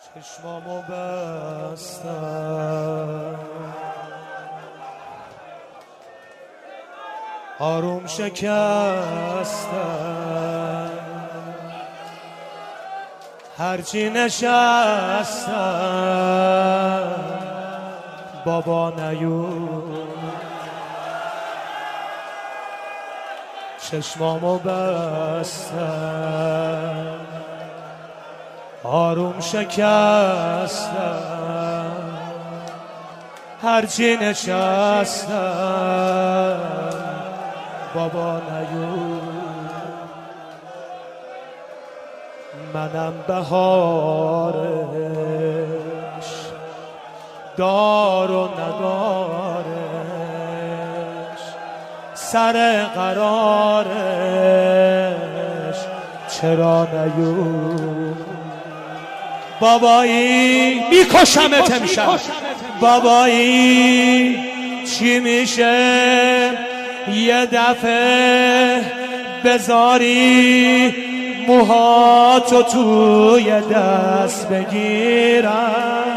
چشمامو بستم آروم شکستم هرچی نشستم بابا نیومد چشمامو بستم آروم شکستم هرچی نشستم بابا نیومد منم بهارش دار و ندارش سر قرارش چرا نیومد بابایی میکشمت امشب بابایی چی میشه یه دفعه بذاری موهاتو توی دست بگیرم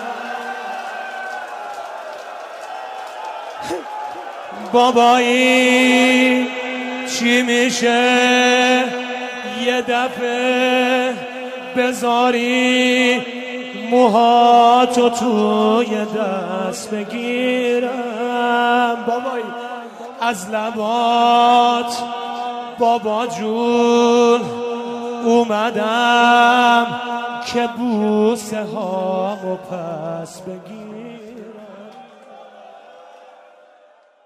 بابایی چی میشه یه دفعه بذاری موهاتو توی دست بگیرم بابایی از لبات بابا جون اومدم که بوسه هامو پس بگیرم